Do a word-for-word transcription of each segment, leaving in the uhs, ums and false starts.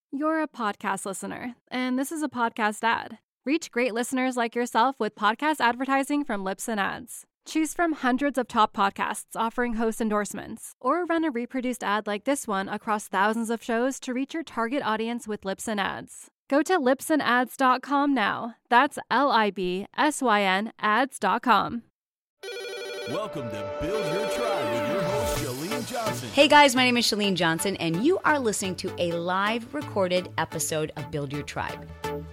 You're a podcast listener, and this is a podcast ad. Reach great listeners like yourself with podcast advertising from Libsyn Ads. Choose from hundreds of top podcasts offering host endorsements, or run a reproduced ad like this one across thousands of shows to reach your target audience with Libsyn Ads. Go to libsyn ads dot com now. That's L I B S Y N ads dot com. Welcome to Build Your Tribe with your host, Chalene Johnson. Hey guys, my name is Chalene Johnson, and you are listening to a live recorded episode of Build Your Tribe.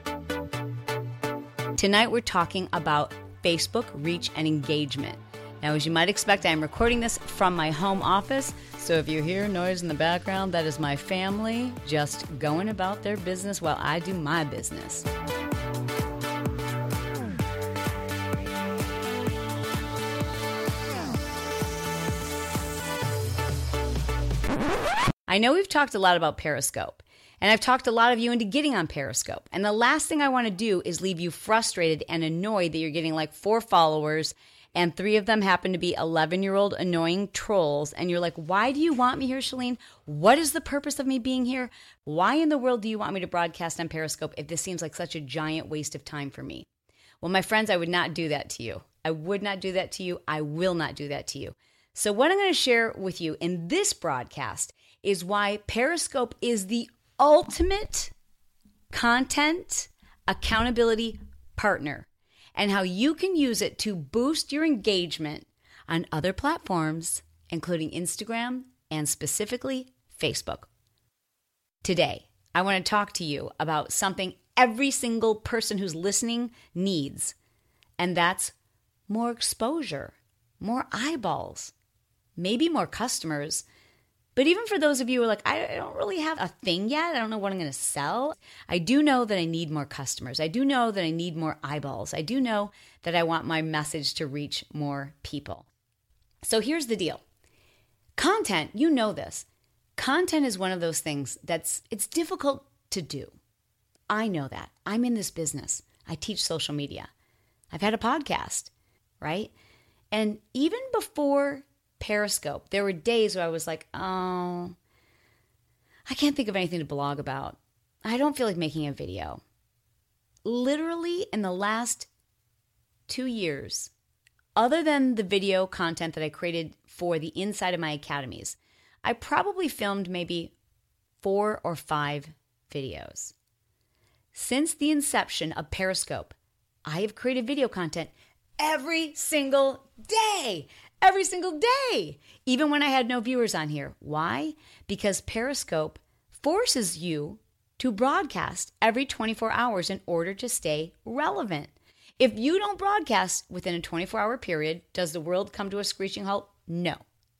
Tonight we're talking about Facebook reach and engagement. Now, as you might expect, I am recording this from my home office, so if you hear noise in the background, that is my family just going about their business while I do my business. I know we've talked a lot about Periscope, and I've talked a lot of you into getting on Periscope. And the last thing I want to do is leave you frustrated and annoyed that you're getting like four followers, and three of them happen to be eleven-year-old annoying trolls. And you're like, why do you want me here, Chalene? What is the purpose of me being here? Why in the world do you want me to broadcast on Periscope if this seems like such a giant waste of time for me? Well, my friends, I would not do that to you. I would not do that to you. I will not do that to you. So what I'm going to share with you in this broadcast is why Periscope is the ultimate content accountability partner, and how you can use it to boost your engagement on other platforms, including Instagram and specifically Facebook. Today, I want to talk to you about something every single person who's listening needs, and that's more exposure, more eyeballs, maybe more customers. But even for those of you who are like, I don't really have a thing yet, I don't know what I'm going to sell, I do know that I need more customers. I do know that I need more eyeballs. I do know that I want my message to reach more people. So here's the deal. Content, you know this. Content is one of those things that's, it's difficult to do. I know that. I'm in this business. I teach social media. I've had a podcast, right? And even before Periscope, there were days where I was like, oh, I can't think of anything to blog about. I don't feel like making a video. Literally in the last two years, other than the video content that I created for the inside of my academies, I probably filmed maybe four or five videos. Since the inception of Periscope, I have created video content every single day. Every single day, even when I had no viewers on here. Why? Because Periscope forces you to broadcast every twenty-four hours in order to stay relevant. If you don't broadcast within a twenty-four hour period, does the world come to a screeching halt? No.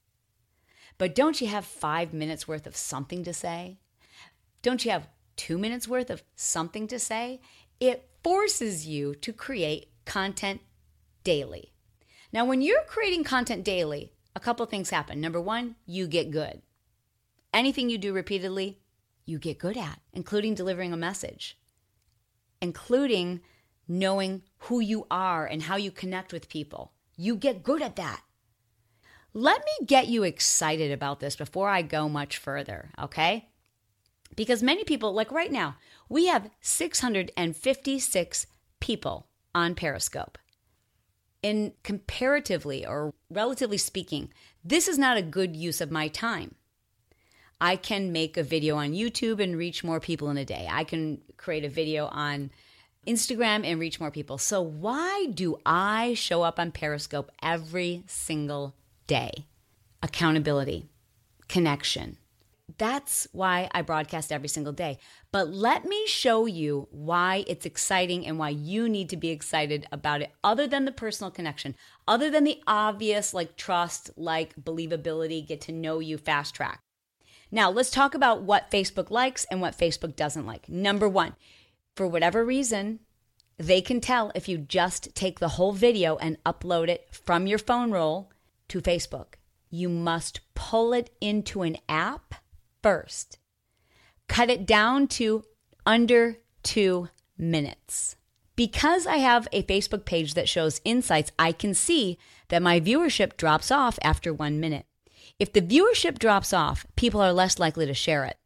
But don't you have five minutes worth of something to say? Don't you have two minutes worth of something to say? It forces you to create content daily. Now, when you're creating content daily, a couple things happen. Number one, you get good. Anything you do repeatedly, you get good at, including delivering a message, including knowing who you are and how you connect with people. You get good at that. Let me get you excited about this before I go much further, okay? Because many people, like right now, we have six hundred fifty-six people on Periscope. And comparatively or relatively speaking, this is not a good use of my time. I can make a video on YouTube and reach more people in a day. I can create a video on Instagram and reach more people. So why do I show up on Periscope every single day? Accountability, connection. That's why I broadcast every single day. But let me show you why it's exciting and why you need to be excited about it, other than the personal connection, other than the obvious like trust, like believability, get to know you, fast track. Now, let's talk about what Facebook likes and what Facebook doesn't like. Number one, for whatever reason, they can tell if you just take the whole video and upload it from your phone roll to Facebook. You must pull it into an app first. Cut it down to under two minutes. Because I have a Facebook page that shows insights, I can see that my viewership drops off after one minute. If the viewership drops off, people are less likely to share it.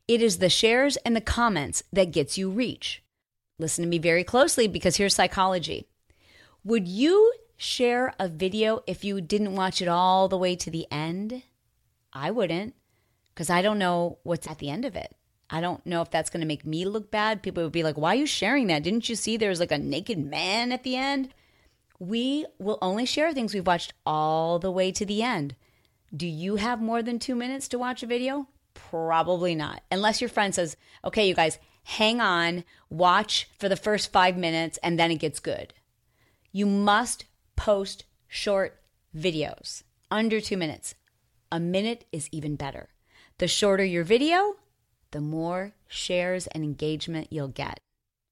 It is the shares and the comments that gets you reach. Listen to me very closely because here's psychology. Would you share a video if you didn't watch it all the way to the end? I wouldn't, because I don't know what's at the end of it. I don't know if that's going to make me look bad. People would be like, why are you sharing that? Didn't you see there's like a naked man at the end? We will only share things we've watched all the way to the end. Do you have more than two minutes to watch a video? Probably not. Unless your friend says, okay, you guys, hang on, watch for the first five minutes, and then it gets good. You must post short videos, under two minutes. A minute is even better. The shorter your video, the more shares and engagement you'll get.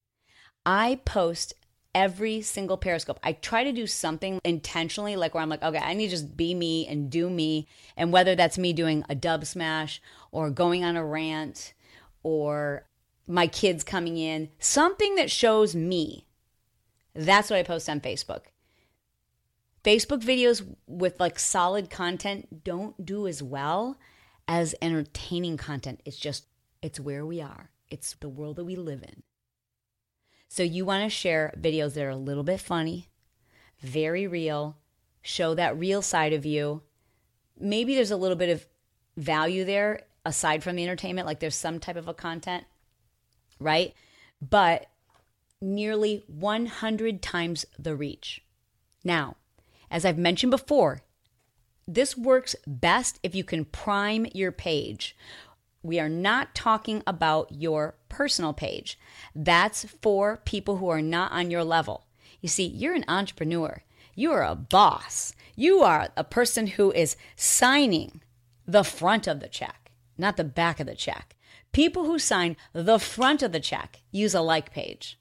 I post every single Periscope. I try to do something intentionally, like where I'm like, okay, I need to just be me and do me. And whether that's me doing a dub smash or going on a rant or my kids coming in, something that shows me. That's what I post on Facebook. Facebook videos with like solid content don't do as well as entertaining content. It's just, it's where we are. It's the world that we live in. So you want to share videos that are a little bit funny, very real, show that real side of you. Maybe there's a little bit of value there aside from the entertainment, like there's some type of a content, right? But nearly one hundred times the reach. Now, as I've mentioned before, this works best if you can prime your page. We are not talking about your personal page. That's for people who are not on your level. You see, you're an entrepreneur. You are a boss. You are a person who is signing the front of the check, not the back of the check. People who sign the front of the check use a like page.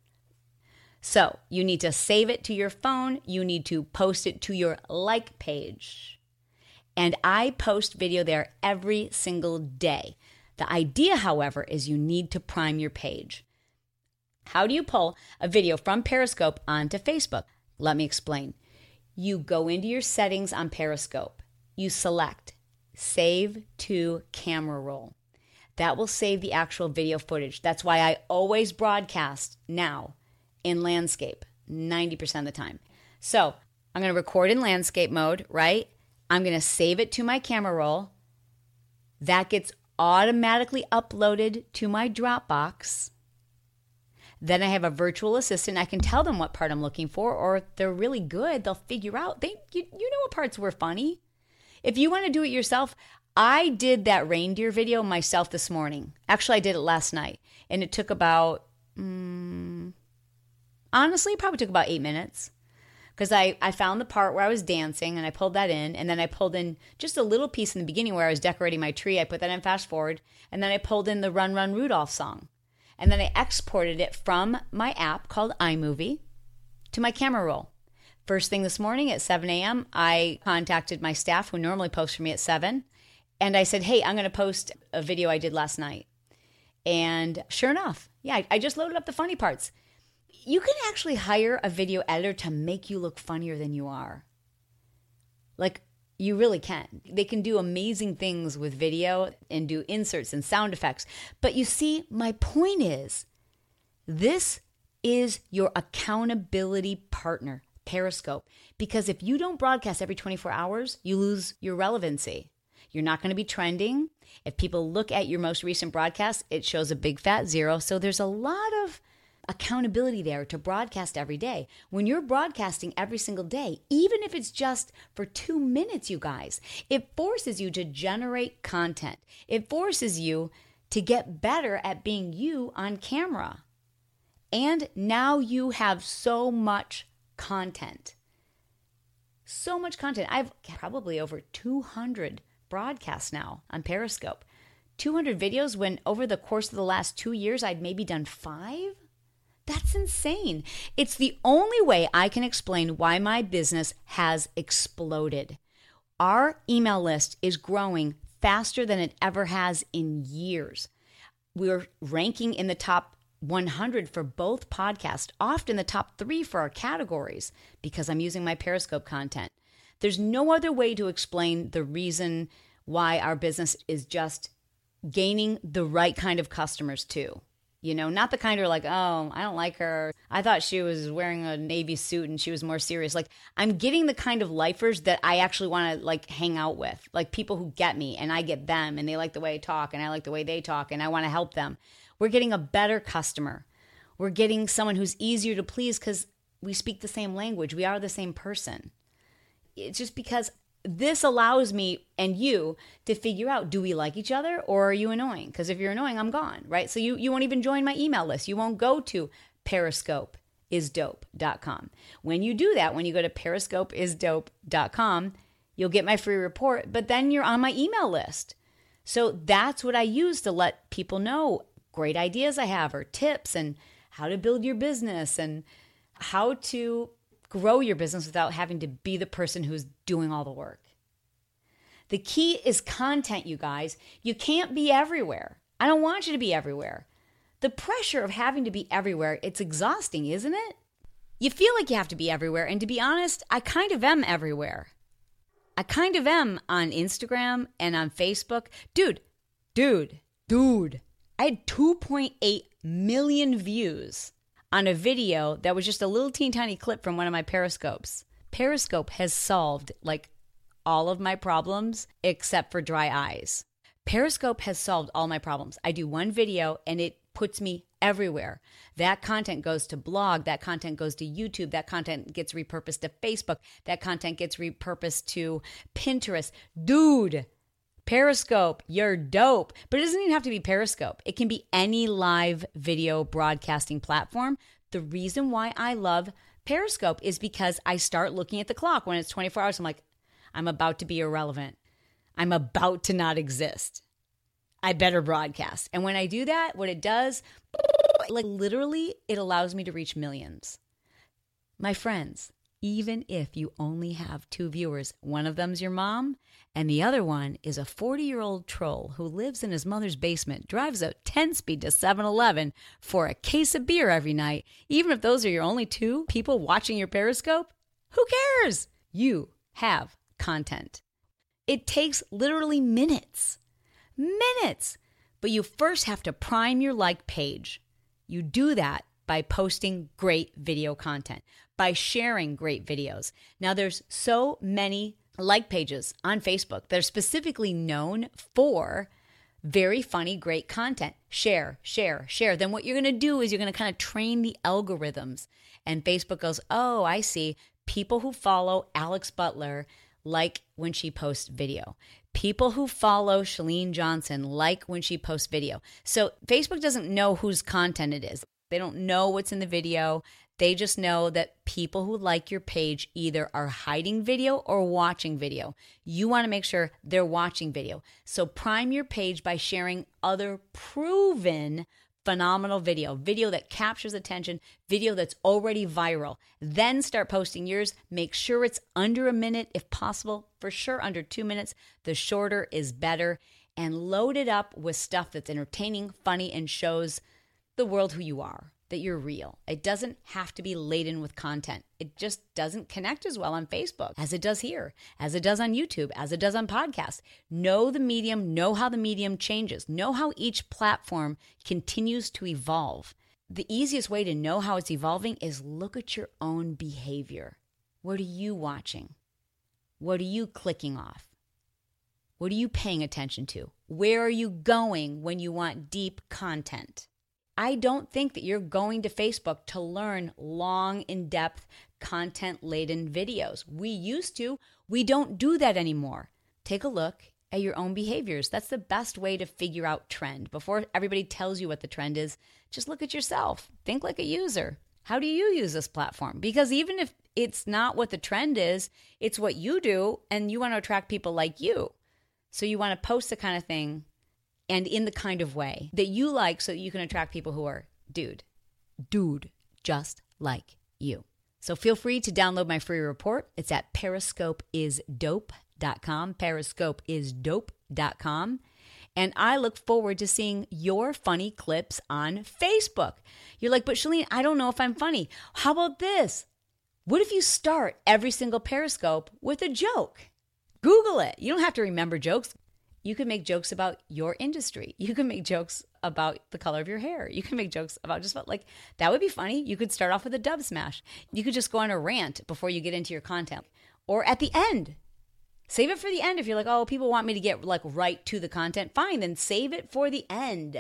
So you need to save it to your phone. You need to post it to your like page. And I post video there every single day. The idea, however, is you need to prime your page. How do you pull a video from Periscope onto Facebook? Let me explain. You go into your settings on Periscope. You select Save to Camera Roll. That will save the actual video footage. That's why I always broadcast now in landscape, ninety percent of the time. So I'm going to record in landscape mode, right? I'm going to save it to my camera roll. That gets automatically uploaded to my Dropbox. Then I have a virtual assistant. I can tell them what part I'm looking for, or if they're really good, they'll figure out. They, you, you know what parts were funny. If you want to do it yourself, I did that reindeer video myself this morning. Actually, I did it last night, and it took about, um, honestly, it probably took about eight minutes. Because I, I found the part where I was dancing and I pulled that in. And then I pulled in just a little piece in the beginning where I was decorating my tree. I put that in fast forward. And then I pulled in the Run Run Rudolph song. And then I exported it from my app called iMovie to my camera roll. First thing this morning at seven a.m., I contacted my staff who normally post for me at seven. And I said, hey, I'm going to post a video I did last night. And sure enough, yeah, I, I just loaded up the funny parts. You can actually hire a video editor to make you look funnier than you are. Like, you really can. They can do amazing things with video and do inserts and sound effects. But you see, my point is, this is your accountability partner, Periscope. Because if you don't broadcast every twenty-four hours, you lose your relevancy. You're not going to be trending. If people look at your most recent broadcast, it shows a big fat zero. So there's a lot of accountability there to broadcast every day. When you're broadcasting every single day, even if it's just for two minutes, you guys, it forces you to generate content. It forces you to get better at being you on camera. And now you have so much content. So much content. I've probably over two hundred broadcasts now on Periscope. two hundred videos when over the course of the last two years, I'd maybe done five. That's insane. It's the only way I can explain why my business has exploded. Our email list is growing faster than it ever has in years. We're ranking in the top one hundred for both podcasts, often the top three for our categories, because I'm using my Periscope content. There's no other way to explain the reason why our business is just gaining the right kind of customers too. You know, not the kind who are like, oh, I don't like her. I thought she was wearing a navy suit and she was more serious. Like, I'm getting the kind of lifers that I actually want to like hang out with, like people who get me and I get them and they like the way I talk and I like the way they talk and I want to help them. We're getting a better customer. We're getting someone who's easier to please because we speak the same language. We are the same person. It's just because this allows me and you to figure out, do we like each other or are you annoying? Because if you're annoying, I'm gone, right? So you, you won't even join my email list. You won't go to periscope is dope dot com. When you do that, when you go to periscope is dope dot com, you'll get my free report, but then you're on my email list. So that's what I use to let people know great ideas I have or tips and how to build your business and how to grow your business without having to be the person who's doing all the work. The key is content, you guys. You can't be everywhere. I don't want you to be everywhere. The pressure of having to be everywhere, it's exhausting, isn't it? You feel like you have to be everywhere. And to be honest, I kind of am everywhere. I kind of am on Instagram and on Facebook. Dude, dude, dude. I had two point eight million views on a video that was just a little teeny tiny clip from one of my Periscopes. Periscope has solved like all of my problems except for dry eyes. Periscope has solved all my problems. I do one video and it puts me everywhere. That content goes to blog, that content goes to YouTube, that content gets repurposed to Facebook, that content gets repurposed to Pinterest. Dude, Periscope, you're dope. But it doesn't even have to be Periscope. It can be any live video broadcasting platform. The reason why I love Periscope is because I start looking at the clock when it's twenty-four hours. I'm like, I'm about to be irrelevant. I'm about to not exist. I better broadcast. And when I do that, what it does, like literally, it allows me to reach millions. My friends, even if you only have two viewers, one of them's your mom, and the other one is a forty-year-old troll who lives in his mother's basement, drives a ten-speed to seven eleven for a case of beer every night. Even if those are your only two people watching your Periscope, who cares? You have content. It takes literally minutes. Minutes. But you first have to prime your like page. You do that by posting great video content, by sharing great videos. Now, there's so many like pages on Facebook that are specifically known for very funny, great content. Share, share, share. Then what you're going to do is you're going to kind of train the algorithms. And Facebook goes, oh, I see. People who follow Alex Butler like when she posts video. People who follow Chalene Johnson like when she posts video. So Facebook doesn't know whose content it is. They don't know what's in the video. They just know that people who like your page either are hiding video or watching video. You want to make sure they're watching video. So prime your page by sharing other proven phenomenal video, video that captures attention, video that's already viral. Then start posting yours. Make sure it's under a minute if possible, for sure under two minutes. The shorter is better. And load it up with stuff that's entertaining, funny, and shows the world who you are, that you're real. It doesn't have to be laden with content. It just doesn't connect as well on Facebook as it does here, as it does on YouTube, as it does on podcasts. Know the medium, know how the medium changes, know how each platform continues to evolve. The easiest way to know how it's evolving is look at your own behavior. What are you watching? What are you clicking off? What are you paying attention to? Where are you going when you want deep content? I don't think that you're going to Facebook to learn long, in-depth, content-laden videos. We used to. We don't do that anymore. Take a look at your own behaviors. That's the best way to figure out trend. Before everybody tells you what the trend is, just look at yourself. Think like a user. How do you use this platform? Because even if it's not what the trend is, it's what you do, and you want to attract people like you. So you want to post the kind of thing and in the kind of way that you like so that you can attract people who are, dude, dude, just like you. So feel free to download my free report. It's at periscope is dope dot com, periscope is dope dot com. And I look forward to seeing your funny clips on Facebook. You're like, but Chalene, I don't know if I'm funny. How about this? What if you start every single Periscope with a joke? Google it. You don't have to remember jokes. You can make jokes about your industry. You can make jokes about the color of your hair. You can make jokes about just about like, that would be funny. You could start off with a dub smash. You could just go on a rant before you get into your content. Or at the end. Save it for the end. If you're like, oh, people want me to get like right to the content, fine, then save it for the end.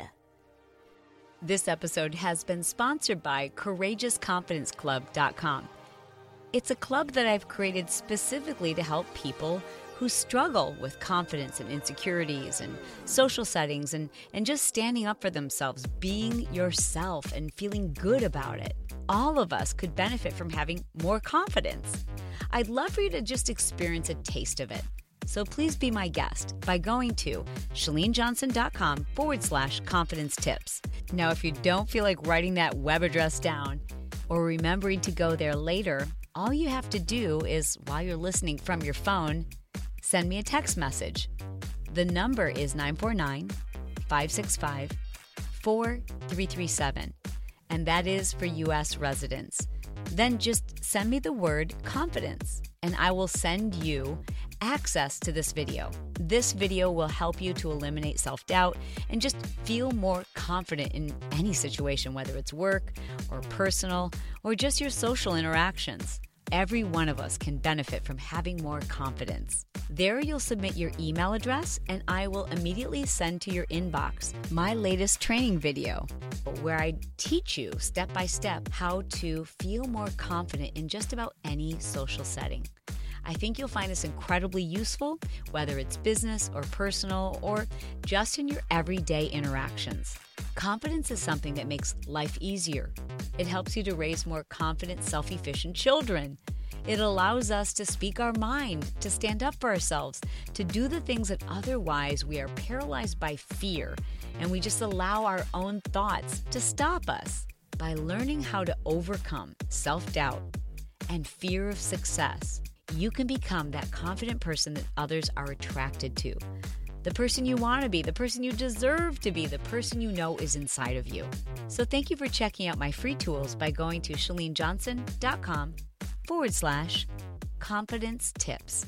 This episode has been sponsored by Courageous Confidence Club dot com. It's a club that I've created specifically to help people who struggle with confidence and insecurities and social settings and, and just standing up for themselves, being yourself and feeling good about it. All of us could benefit from having more confidence. I'd love for you to just experience a taste of it. So please be my guest by going to ChaleneJohnson.com forward slash confidence tips. Now, if you don't feel like writing that web address down or remembering to go there later, all you have to do is, while you're listening from your phone, send me a text message. The number is nine four nine, five six five, four three three seven, and that is for U S residents. Then just send me the word confidence, and I will send you access to this video. This video will help you to eliminate self-doubt and just feel more confident in any situation, whether it's work or personal or just your social interactions. Every one of us can benefit from having more confidence. There you'll submit your email address and I will immediately send to your inbox my latest training video where I teach you step by step how to feel more confident in just about any social setting. I think you'll find this incredibly useful, whether it's business or personal or just in your everyday interactions. Confidence is something that makes life easier. It helps you to raise more confident, self-efficient children. It allows us to speak our mind, to stand up for ourselves, to do the things that otherwise we are paralyzed by fear, and we just allow our own thoughts to stop us. By learning how to overcome self-doubt and fear of success, you can become that confident person that others are attracted to. The person you want to be, the person you deserve to be, the person you know is inside of you. So thank you for checking out my free tools by going to ChaleneJohnson.com forward slash confidence tips.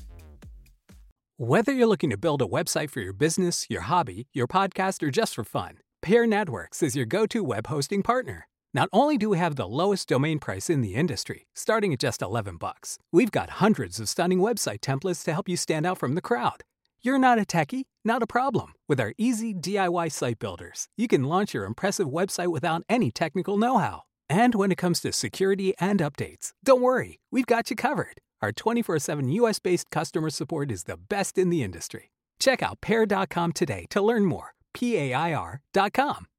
Whether you're looking to build a website for your business, your hobby, your podcast, or just for fun, Pair Networks is your go-to web hosting partner. Not only do we have the lowest domain price in the industry, starting at just eleven bucks, we've got hundreds of stunning website templates to help you stand out from the crowd. You're not a techie? Not a problem. With our easy D I Y site builders, you can launch your impressive website without any technical know-how. And when it comes to security and updates, don't worry, we've got you covered. Our twenty-four seven U S-based customer support is the best in the industry. Check out pair dot com today to learn more. P A I R dot com.